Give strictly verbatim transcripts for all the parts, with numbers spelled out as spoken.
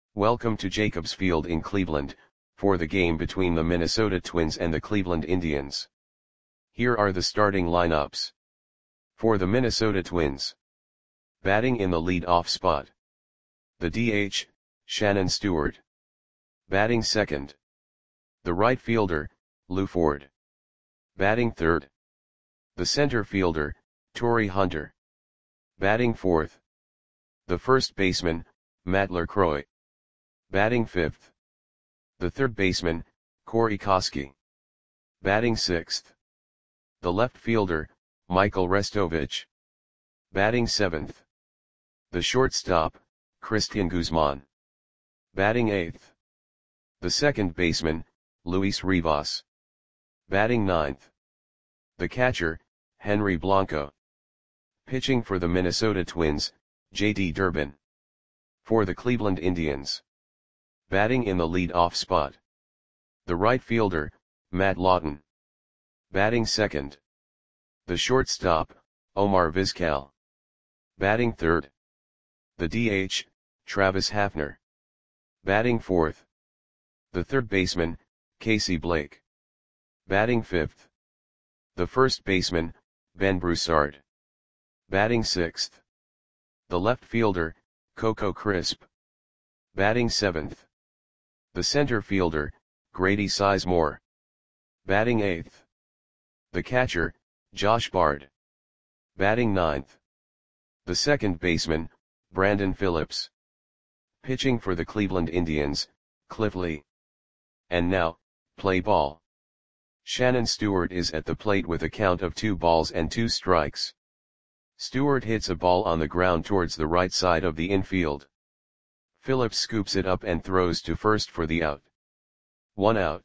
Welcome to Jacobs Field in Cleveland, for the game between the Minnesota Twins and the Cleveland Indians. Here are the starting lineups. For the Minnesota Twins. Batting in the lead-off spot. The D H, Shannon Stewart. Batting second. The right fielder, Lew Ford. Batting third. The center fielder, Torii Hunter. Batting fourth. The first baseman, Matt LaCroix. Batting fifth. The third baseman, Corey Koskie. Batting sixth. The left fielder, Michael Restovich. Batting seventh. The shortstop, Cristian Guzman. Batting eighth. The second baseman, Luis Rivas. Batting ninth. The catcher, Henry Blanco. Pitching for the Minnesota Twins, J D Durbin. For the Cleveland Indians. Batting in the lead-off spot. The right fielder, Matt Lawton. Batting second. The shortstop, Omar Vizquel. Batting third. The D H, Travis Hafner. Batting fourth. The third baseman, Casey Blake. Batting fifth. The first baseman, Ben Broussard. Batting sixth. The left fielder, Coco Crisp. Batting seventh. The center fielder, Grady Sizemore. Batting eighth. The catcher, Josh Bard. Batting ninth. The second baseman, Brandon Phillips. Pitching for the Cleveland Indians, Cliff Lee. And now, play ball. Shannon Stewart is at the plate with a count of two balls and two strikes. Stewart hits a ball on the ground towards the right side of the infield. Phillips scoops it up and throws to first for the out. One out.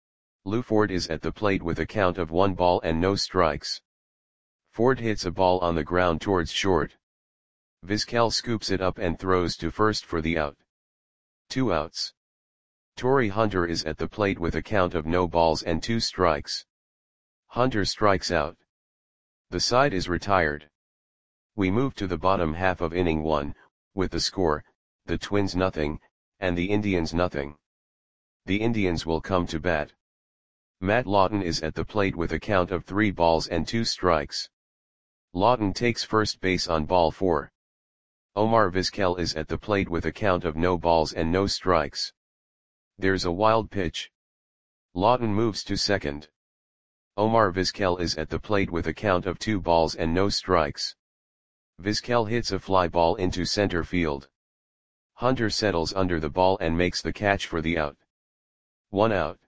Lew Ford is at the plate with a count of one ball and no strikes. Ford hits a ball on the ground towards short. Vizquel scoops it up and throws to first for the out. Two outs. Torii Hunter is at the plate with a count of no balls and two strikes. Hunter strikes out. The side is retired. We move to the bottom half of inning one, with the score, the Twins nothing, and the Indians nothing. The Indians will come to bat. Matt Lawton is at the plate with a count of three balls and two strikes. Lawton takes first base on ball four. Omar Vizquel is at the plate with a count of no balls and no strikes. There's a wild pitch. Lawton moves to second. Omar Vizquel is at the plate with a count of two balls and no strikes. Vizquel hits a fly ball into center field. Hunter settles under the ball and makes the catch for the out. One out.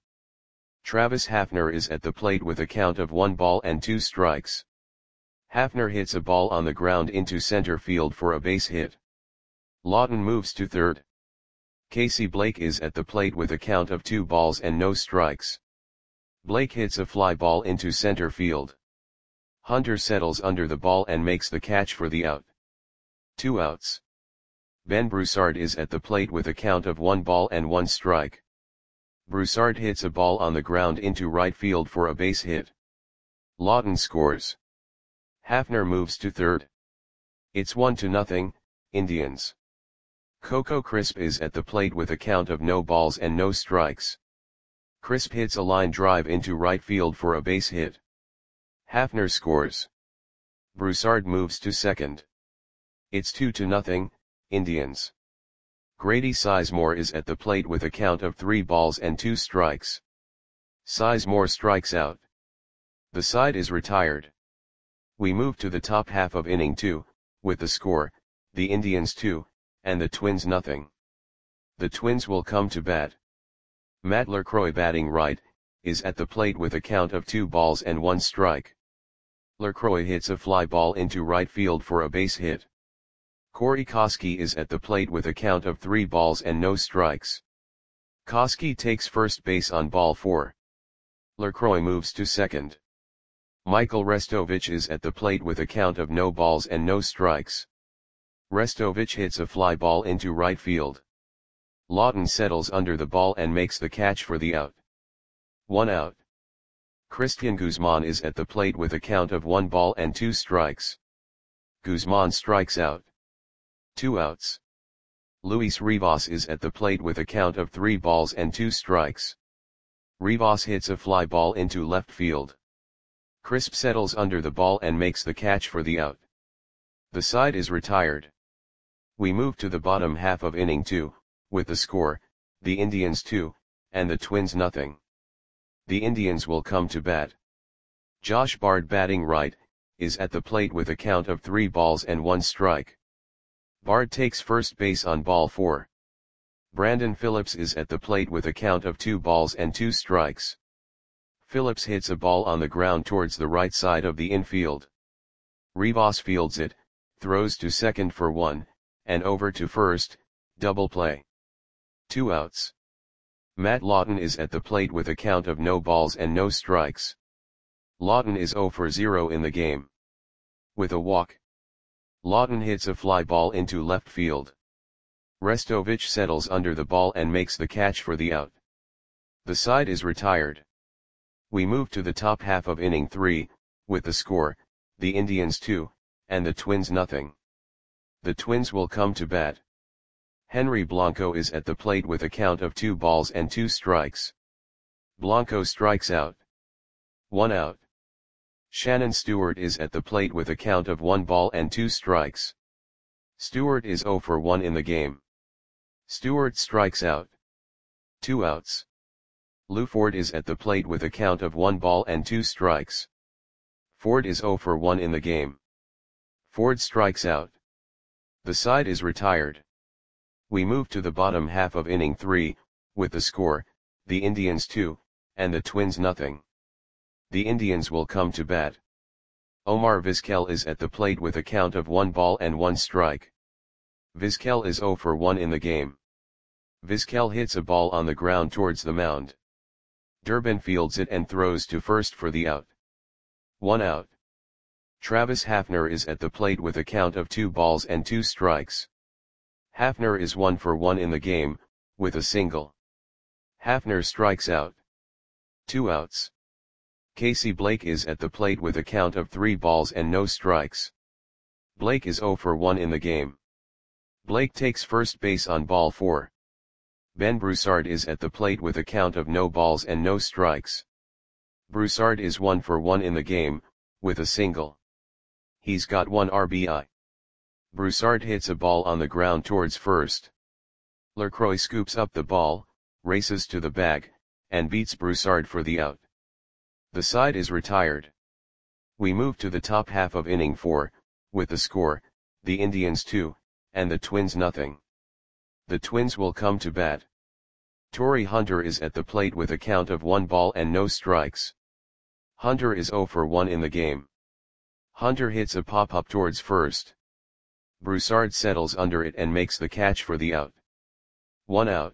Travis Hafner is at the plate with a count of one ball and two strikes. Hafner hits a ball on the ground into center field for a base hit. Lawton moves to third. Casey Blake is at the plate with a count of two balls and no strikes. Blake hits a fly ball into center field. Hunter settles under the ball and makes the catch for the out. Two outs. Ben Broussard is at the plate with a count of one ball and one strike. Broussard hits a ball on the ground into right field for a base hit. Lawton scores. Hafner moves to third. It's one to nothing, Indians. Coco Crisp is at the plate with a count of no balls and no strikes. Crisp hits a line drive into right field for a base hit. Hafner scores. Broussard moves to second. It's two to nothing, Indians. Grady Sizemore is at the plate with a count of three balls and two strikes. Sizemore strikes out. The side is retired. We move to the top half of inning two, with the score, the Indians two, and the Twins nothing. The Twins will come to bat. Matt LaCroix batting right, is at the plate with a count of two balls and one strike. LaCroix hits a fly ball into right field for a base hit. Corey Koskie is at the plate with a count of three balls and no strikes. Koskie takes first base on ball four. LaCroix moves to second. Michael Restovich is at the plate with a count of no balls and no strikes. Restovich hits a fly ball into right field. Lawton settles under the ball and makes the catch for the out. One out. Cristian Guzman is at the plate with a count of one ball and two strikes. Guzman strikes out. Two outs. Luis Rivas is at the plate with a count of three balls and two strikes. Rivas hits a fly ball into left field. Crisp settles under the ball and makes the catch for the out. The side is retired. We move to the bottom half of inning two, with the score, the Indians two, and the Twins nothing. The Indians will come to bat. Josh Bard, batting right, is at the plate with a count of three balls and one strike. Bard takes first base on ball four. Brandon Phillips is at the plate with a count of two balls and two strikes. Phillips hits a ball on the ground towards the right side of the infield. Rivas fields it, throws to second for one, and over to first, double play. Two outs. Matt Lawton is at the plate with a count of no balls and no strikes. Lawton is zero for zero in the game. With a walk, Lawton hits a fly ball into left field. Restovich settles under the ball and makes the catch for the out. The side is retired. We move to the top half of inning three, with the score, the Indians two, and the Twins nothing. The Twins will come to bat. Henry Blanco is at the plate with a count of two balls and two strikes. Blanco strikes out. One out. Shannon Stewart is at the plate with a count of one ball and two strikes. Stewart is zero for one in the game. Stewart strikes out. Two outs. Lou Ford is at the plate with a count of one ball and two strikes. Ford is zero for one in the game. Ford strikes out. The side is retired. We move to the bottom half of inning three, with the score, the Indians two, and the Twins nothing. The Indians will come to bat. Omar Vizquel is at the plate with a count of one ball and one strike. Vizquel is zero for one in the game. Vizquel hits a ball on the ground towards the mound. Durbin fields it and throws to first for the out. One out. Travis Hafner is at the plate with a count of two balls and two strikes. Hafner is one for one in the game, with a single. Hafner strikes out. Two outs. Casey Blake is at the plate with a count of three balls and no strikes. Blake is zero for one in the game. Blake takes first base on ball four. Ben Broussard is at the plate with a count of no balls and no strikes. Broussard is one for one in the game, with a single. He's got one R B I. Broussard hits a ball on the ground towards first. LaCroix scoops up the ball, races to the bag, and beats Broussard for the out. The side is retired. We move to the top half of inning four, with the score, the Indians two, and the Twins nothing. The Twins will come to bat. Torrey Hunter is at the plate with a count of one ball and no strikes. Hunter is zero for one in the game. Hunter hits a pop-up towards first. Broussard settles under it and makes the catch for the out. One out.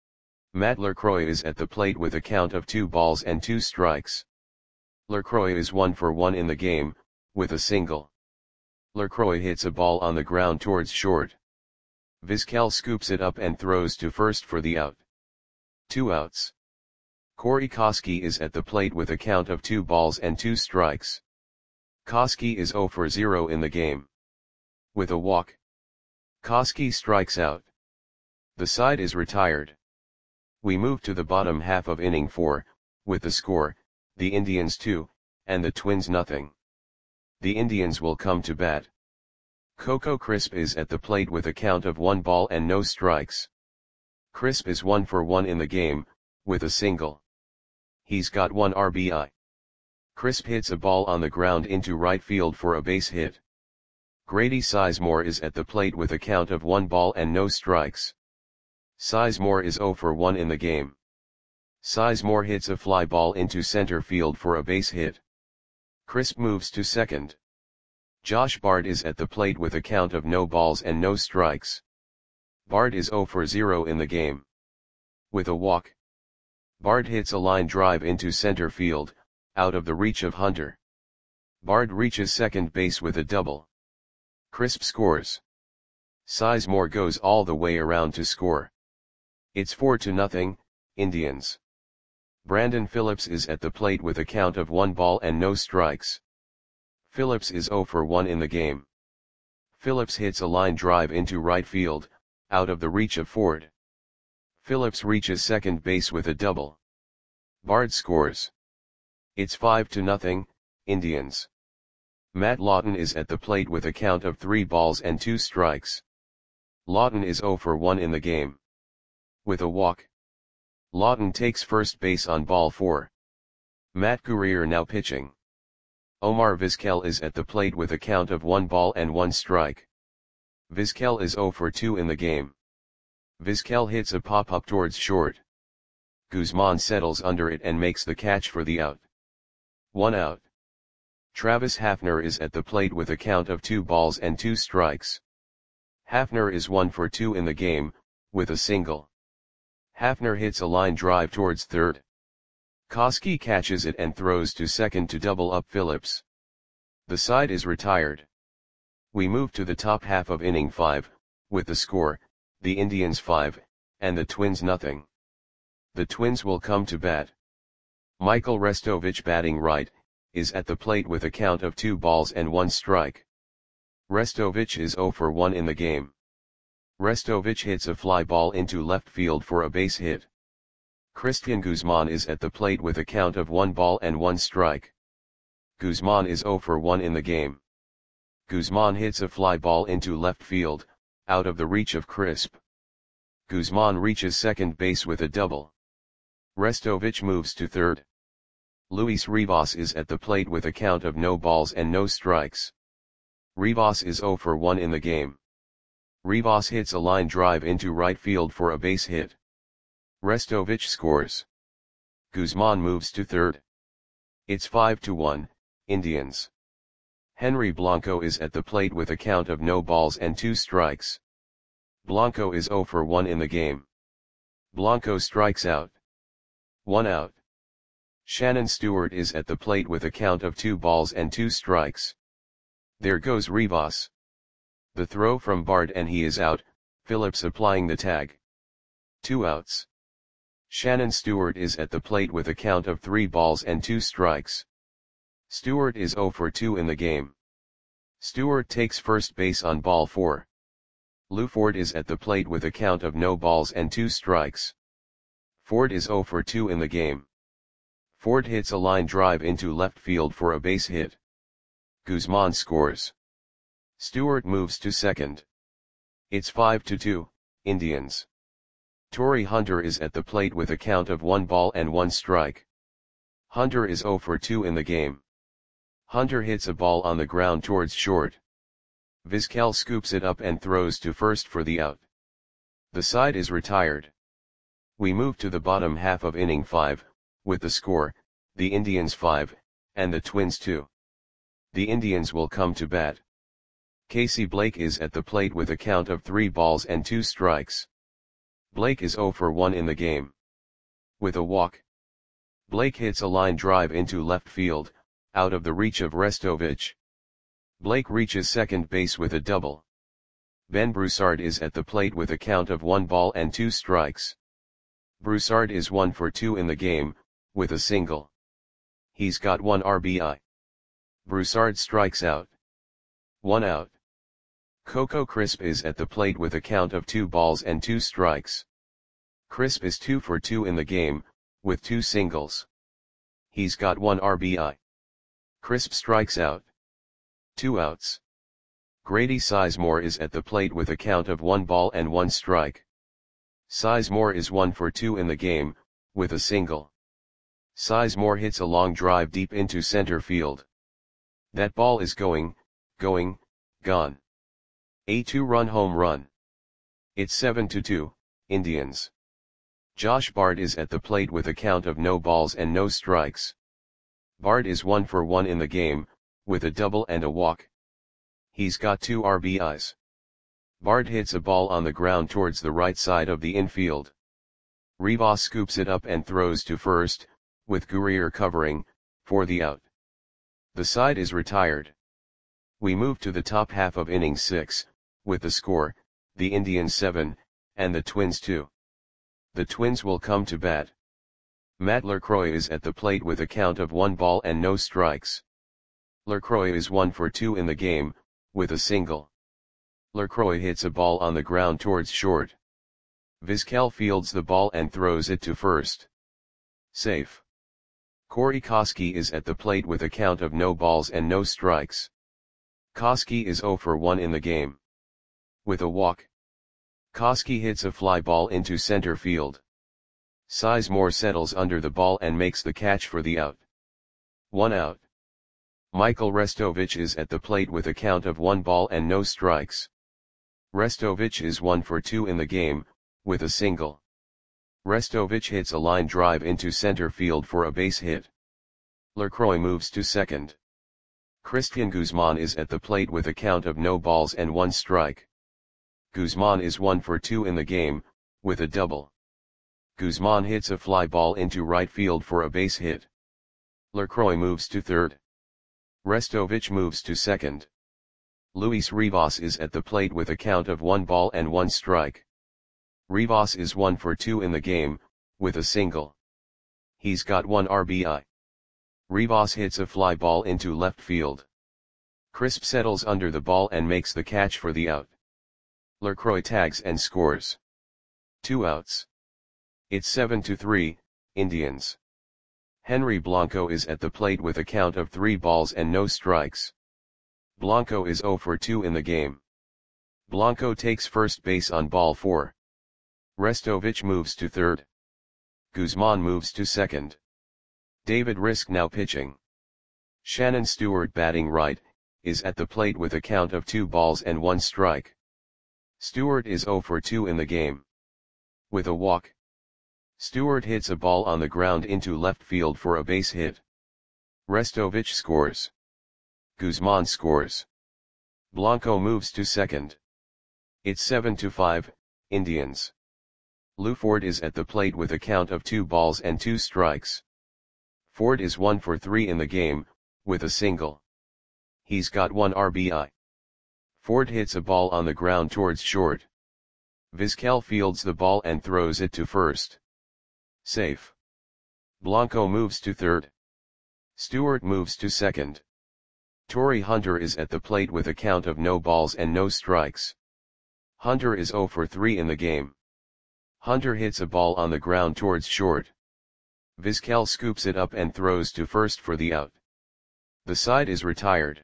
Matt LaCroix is at the plate with a count of two balls and two strikes. LaCroix is one for one in the game, with a single. LaCroix hits a ball on the ground towards short. Vizquel scoops it up and throws to first for the out. Two outs. Corey Koskie is at the plate with a count of two balls and two strikes. Koskie is zero for zero in the game. With a walk, Koskie strikes out. The side is retired. We move to the bottom half of inning four, with the score, the Indians two, and the Twins nothing. The Indians will come to bat. Coco Crisp is at the plate with a count of one ball and no strikes. Crisp is one for one in the game, with a single. He's got one R B I. Crisp hits a ball on the ground into right field for a base hit. Grady Sizemore is at the plate with a count of one ball and no strikes. Sizemore is zero for one in the game. Sizemore hits a fly ball into center field for a base hit. Crisp moves to second. Josh Bard is at the plate with a count of no balls and no strikes. Bard is zero for zero in the game. With a walk, Bard hits a line drive into center field, out of the reach of Hunter. Bard reaches second base with a double. Crisp scores. Sizemore goes all the way around to score. It's four to nothing, Indians. Brandon Phillips is at the plate with a count of one ball and no strikes. Phillips is zero for one in the game. Phillips hits a line drive into right field, out of the reach of Ford. Phillips reaches second base with a double. Bard scores. It's five to nothing, Indians. Matt Lawton is at the plate with a count of three balls and two strikes. Lawton is zero for one in the game. With a walk. Lawton takes first base on ball four. Matt Guerrier now pitching. Omar Vizquel is at the plate with a count of one ball and one strike. Vizquel is zero for two in the game. Vizquel hits a pop-up towards short. Guzman settles under it and makes the catch for the out. One out. Travis Hafner is at the plate with a count of two balls and two strikes. Hafner is one for two in the game, with a single. Hafner hits a line drive towards third. Koski catches it and throws to second to double up Phillips. The side is retired. We move to the top half of inning five, with the score, the Indians five, and the Twins nothing. The Twins will come to bat. Michael Restovich, batting right, is at the plate with a count of two balls and one strike. Restovich is zero for one in the game. Restovich hits a fly ball into left field for a base hit. Christian Guzman is at the plate with a count of one ball and one strike. Guzman is zero for one in the game. Guzman hits a fly ball into left field, out of the reach of Crisp. Guzman reaches second base with a double. Restovich moves to third. Luis Rivas is at the plate with a count of no balls and no strikes. Rivas is zero for one in the game. Rivas hits a line drive into right field for a base hit. Restovich scores. Guzman moves to third. It's five to one, Indians. Henry Blanco is at the plate with a count of no balls and two strikes. Blanco is zero for one in the game. Blanco strikes out. One out. Shannon Stewart is at the plate with a count of two balls and two strikes. There goes Rivas. The throw from Bard and he is out, Phillips applying the tag. Two outs. Shannon Stewart is at the plate with a count of three balls and two strikes. Stewart is zero for two in the game. Stewart takes first base on ball four. Lou Ford is at the plate with a count of no balls and two strikes. Ford is zero for two in the game. Ford hits a line drive into left field for a base hit. Guzman scores. Stewart moves to second. It's five to two, Indians. Torrey Hunter is at the plate with a count of one ball and one strike. Hunter is zero for two in the game. Hunter hits a ball on the ground towards short. Vizquel scoops it up and throws to first for the out. The side is retired. We move to the bottom half of inning five, with the score, the Indians five, and the Twins two. The Indians will come to bat. Casey Blake is at the plate with a count of three balls and two strikes. Blake is zero for one in the game. With a walk. Blake hits a line drive into left field, out of the reach of Restovich. Blake reaches second base with a double. Ben Broussard is at the plate with a count of one ball and two strikes. Broussard is one for two in the game, with a single. He's got one R B I. Broussard strikes out. One out. Coco Crisp is at the plate with a count of two balls and two strikes. Crisp is two for two in the game, with two singles. He's got one R B I. Crisp strikes out. Two outs. Grady Sizemore is at the plate with a count of one ball and one strike. Sizemore is one for two in the game, with a single. Sizemore hits a long drive deep into center field. That ball is going, going, gone. A two-run home run. It's seven to two, Indians. Josh Bard is at the plate with a count of no balls and no strikes. Bard is one for one in the game, with a double and a walk. He's got two R B Is. Bard hits a ball on the ground towards the right side of the infield. Rivas scoops it up and throws to first, with Guerrier covering, for the out. The side is retired. We move to the top half of inning six, with the score, the Indians seven, and the Twins two. The Twins will come to bat. Matt LaCroix is at the plate with a count of one ball and no strikes. LaCroix is one for two in the game, with a single. Lacroix hits a ball on the ground towards short. Vizquel fields the ball and throws it to first. Safe. Corey Koskie is at the plate with a count of no balls and no strikes. Koskie is zero for one in the game. With a walk, Koskie hits a fly ball into center field. Sizemore settles under the ball and makes the catch for the out. One out. Michael Restovich is at the plate with a count of one ball and no strikes. Restovich is one for two in the game, with a single. Restovich hits a line drive into center field for a base hit. Lacroix moves to second. Christian Guzman is at the plate with a count of no balls and one strike. Guzman is one for two in the game, with a double. Guzman hits a fly ball into right field for a base hit. Lacroix moves to third. Restovich moves to second. Luis Rivas is at the plate with a count of one ball and one strike. Rivas is one for two in the game, with a single. He's got one R B I. Rivas hits a fly ball into left field. Crisp settles under the ball and makes the catch for the out. Lacroix tags and scores. Two outs. It's seven to three, Indians. Henry Blanco is at the plate with a count of three balls and no strikes. Blanco is zero for two in the game. Blanco takes first base on ball four. Restovich moves to third. Guzman moves to second. David Risk now pitching. Shannon Stewart batting right, is at the plate with a count of two balls and one strike. Stewart is zero for two in the game. With a walk, Stewart hits a ball on the ground into left field for a base hit. Restovich scores. Guzman scores. Blanco moves to second. It's seven to five, Indians. Lou Ford is at the plate with a count of two balls and two strikes. Ford is one for three in the game, with a single. He's got one R B I. Ford hits a ball on the ground towards short. Vizquel fields the ball and throws it to first. Safe. Blanco moves to third. Stewart moves to second. Torrey Hunter is at the plate with a count of no balls and no strikes. Hunter is zero for three in the game. Hunter hits a ball on the ground towards short. Vizquel scoops it up and throws to first for the out. The side is retired.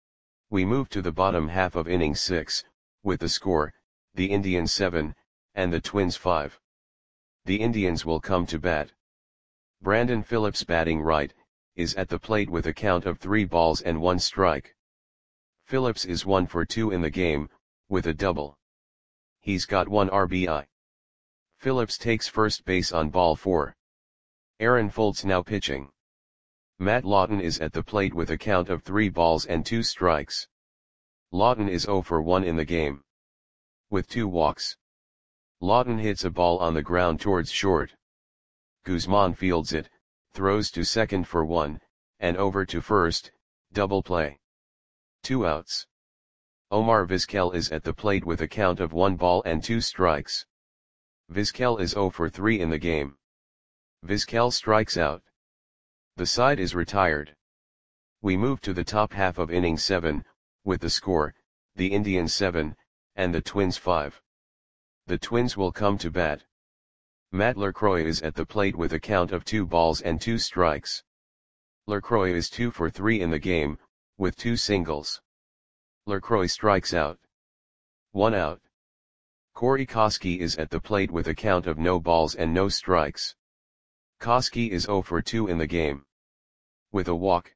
We move to the bottom half of inning six, with the score, the Indians seven, and the Twins five. The Indians will come to bat. Brandon Phillips batting right, is at the plate with a count of three balls and one strike. Phillips is one for two in the game, with a double. He's got one R B I. Phillips takes first base on ball four. Aaron Foltz now pitching. Matt Lawton is at the plate with a count of three balls and two strikes. Lawton is zero for one in the game. With two walks, Lawton hits a ball on the ground towards short. Guzman fields it, throws to second for one, and over to first, double play. Two outs. Omar Vizquel is at the plate with a count of one ball and two strikes. Vizquel is zero for three in the game. Vizquel strikes out. The side is retired. We move to the top half of inning seven, with the score, the Indians seven, and the Twins five. The Twins will come to bat. Matt Lacroix is at the plate with a count of two balls and two strikes. Lacroix is two for three in the game, with two singles. Lacroix strikes out. One out. Corey Koskie is at the plate with a count of no balls and no strikes. Koskie is zero for two in the game. With a walk,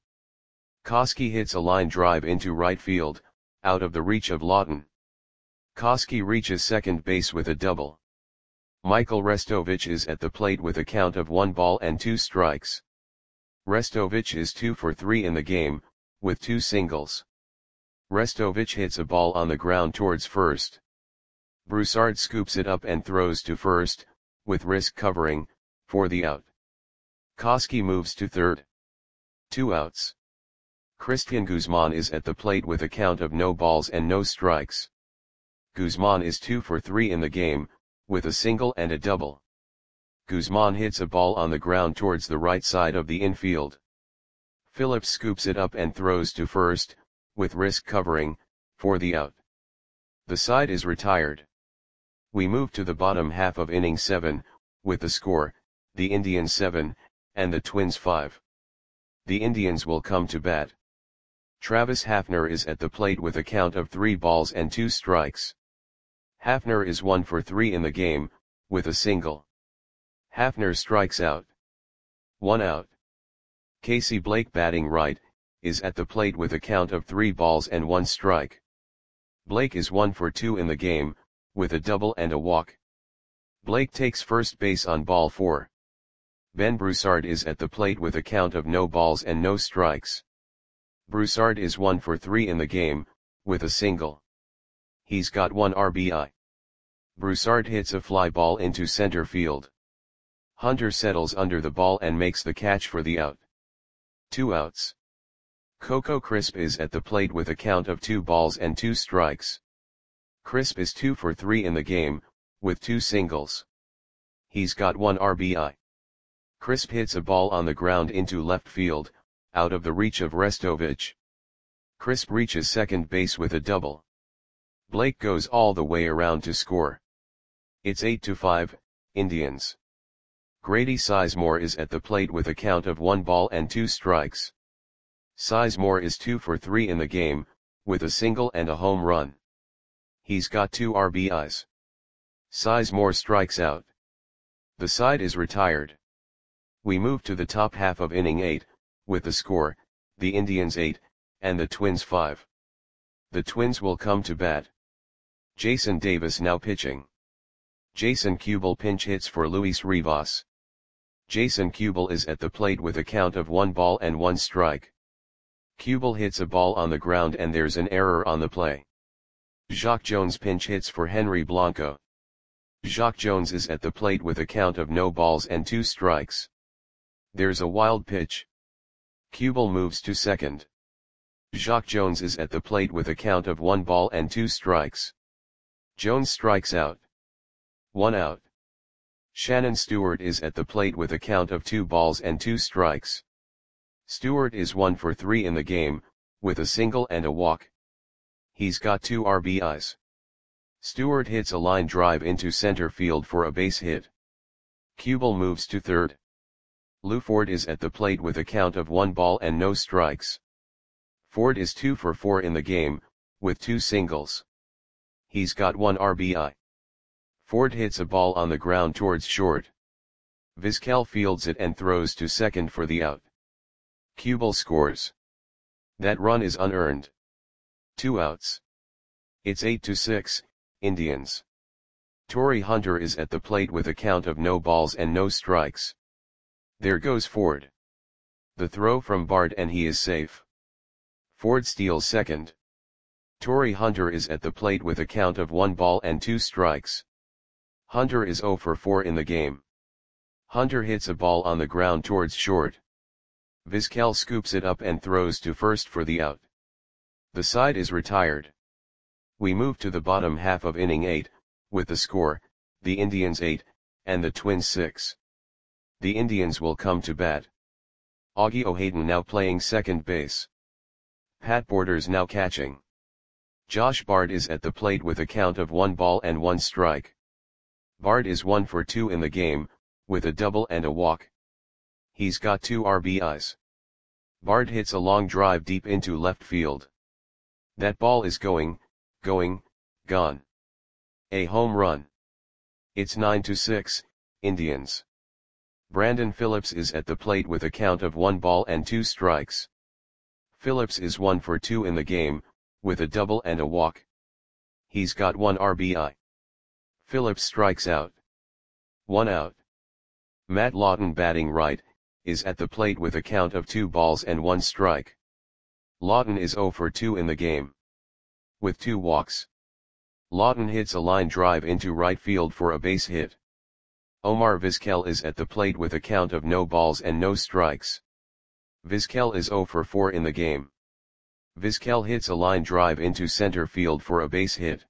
Koskie hits a line drive into right field, out of the reach of Lawton. Koskie reaches second base with a double. Michael Restovich is at the plate with a count of one ball and two strikes. Restovich is two for three in the game, with two singles. Restovich hits a ball on the ground towards first. Broussard scoops it up and throws to first, with Risk covering, for the out. Koskie moves to third. Two outs. Christian Guzman is at the plate with a count of no balls and no strikes. Guzman is two for three in the game, with a single and a double. Guzman hits a ball on the ground towards the right side of the infield. Phillips scoops it up and throws to first, with Risk covering, for the out. The side is retired. We move to the bottom half of inning seven, with the score, the Indians seven, and the Twins five. The Indians will come to bat. Travis Hafner is at the plate with a count of three balls and two strikes. Hafner is one for three in the game, with a single. Hafner strikes out. One out. Casey Blake, batting right, is at the plate with a count of three balls and one strike. Blake is one for two in the game, with a double and a walk. Blake takes first base on ball four. Ben Broussard is at the plate with a count of no balls and no strikes. Broussard is one for three in the game, with a single. He's got one R B I. Broussard hits a fly ball into center field. Hunter settles under the ball and makes the catch for the out. Two outs. Coco Crisp is at the plate with a count of two balls and two strikes. Crisp is two for three in the game, with two singles. He's got one R B I. Crisp hits a ball on the ground into left field, out of the reach of Restovich. Crisp reaches second base with a double. Blake goes all the way around to score. It's eight to five, Indians. Grady Sizemore is at the plate with a count of one ball and two strikes. Sizemore is two for three in the game, with a single and a home run. He's got two R B Is. Sizemore strikes out. The side is retired. We move to the top half of inning eight, with the score, the Indians eight, and the Twins five. The Twins will come to bat. Jason Davis now pitching. Jason Kubel pinch hits for Luis Rivas. Jason Kubel is at the plate with a count of one ball and one strike. Kubel hits a ball on the ground and there's an error on the play. Jacque Jones pinch hits for Henry Blanco. Jacque Jones is at the plate with a count of no balls and two strikes. There's a wild pitch. Kubel moves to second. Jacque Jones is at the plate with a count of one ball and two strikes. Jones strikes out. One out. Shannon Stewart is at the plate with a count of two balls and two strikes. Stewart is one for three in the game, with a single and a walk. He's got two R B Is. Stewart hits a line drive into center field for a base hit. Kubel moves to third. Lou Ford is at the plate with a count of one ball and no strikes. Ford is two for four in the game, with two singles. He's got one R B I. Ford hits a ball on the ground towards short. Vizquel fields it and throws to second for the out. Kubel scores. That run is unearned. Two outs. It's eight to six, Indians. Torii Hunter is at the plate with a count of no balls and no strikes. There goes Ford. The throw from Bard and he is safe. Ford steals second. Torii Hunter is at the plate with a count of one ball and two strikes. Hunter is zero for four in the game. Hunter hits a ball on the ground towards short. Vizquel scoops it up and throws to first for the out. The side is retired. We move to the bottom half of inning eight, with the score, the Indians eight, and the Twins six. The Indians will come to bat. Augie O'Haden now playing second base. Pat Borders now catching. Josh Bard is at the plate with a count of one ball and one strike. Bard is one for two in the game, with a double and a walk. He's got two R B Is. Bard hits a long drive deep into left field. That ball is going, going, gone. A home run. It's nine to six, Indians. Brandon Phillips is at the plate with a count of one ball and two strikes. Phillips is one for two in the game, with a double and a walk. He's got one R B I. Phillips strikes out. One out. Matt Lawton, batting right, is at the plate with a count of two balls and one strike. Lawton is zero for two in the game. With two walks. Lawton hits a line drive into right field for a base hit. Omar Vizquel is at the plate with a count of no balls and no strikes. Vizquel is zero for four in the game. Vizquel hits a line drive into center field for a base hit.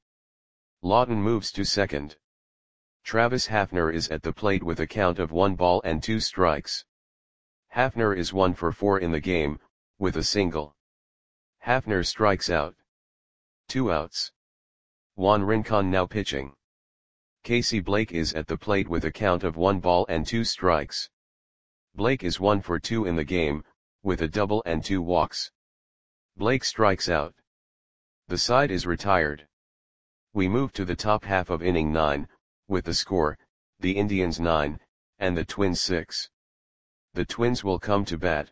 Lawton moves to second. Travis Hafner is at the plate with a count of one ball and two strikes. Hafner is one for four in the game, with a single. Hafner strikes out. Two outs. Juan Rincon now pitching. Casey Blake is at the plate with a count of one ball and two strikes. Blake is one for two in the game, with a double and two walks. Blake strikes out. The side is retired. We move to the top half of inning nine, with the score, the Indians nine, and the Twins six. The Twins will come to bat.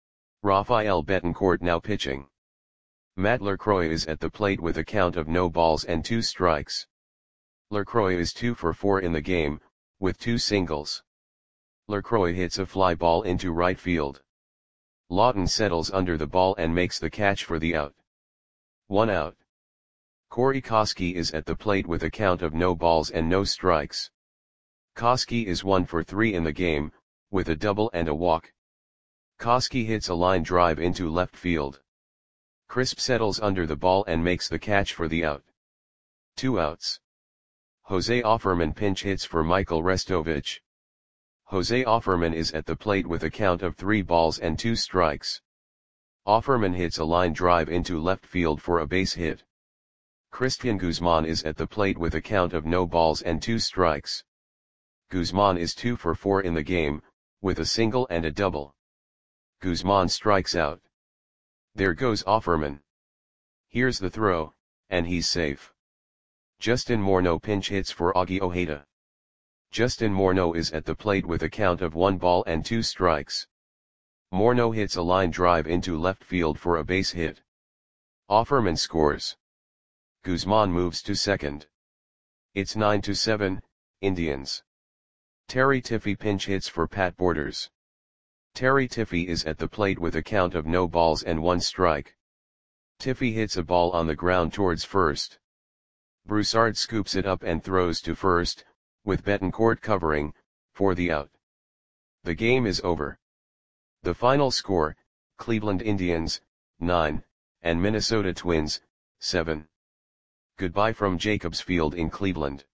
Rafael Betancourt now pitching. Matt LaCroix is at the plate with a count of no balls and two strikes. LaCroix is two for four in the game, with two singles. LaCroix hits a fly ball into right field. Lawton settles under the ball and makes the catch for the out. One out. Corey Koskie is at the plate with a count of no balls and no strikes. Koskie is one for three in the game, with a double and a walk. Koskie hits a line drive into left field. Crisp settles under the ball and makes the catch for the out. Two outs. Jose Offerman pinch hits for Michael Restovich. Jose Offerman is at the plate with a count of three balls and two strikes. Offerman hits a line drive into left field for a base hit. Christian Guzman is at the plate with a count of no balls and two strikes. Guzman is two for four in the game, with a single and a double. Guzman strikes out. There goes Offerman. Here's the throw, and he's safe. Justin Morneau pinch hits for Augie Ojeda. Justin Morneau is at the plate with a count of one ball and two strikes. Morneau hits a line drive into left field for a base hit. Offerman scores. Guzman moves to second. It's nine to seven, Indians. Terry Tiffy pinch hits for Pat Borders. Terry Tiffy is at the plate with a count of no balls and one strike. Tiffy hits a ball on the ground towards first. Broussard scoops it up and throws to first, with Betancourt covering, for the out. The game is over. The final score, Cleveland Indians, nine, and Minnesota Twins, seven. Goodbye from Jacobs Field in Cleveland.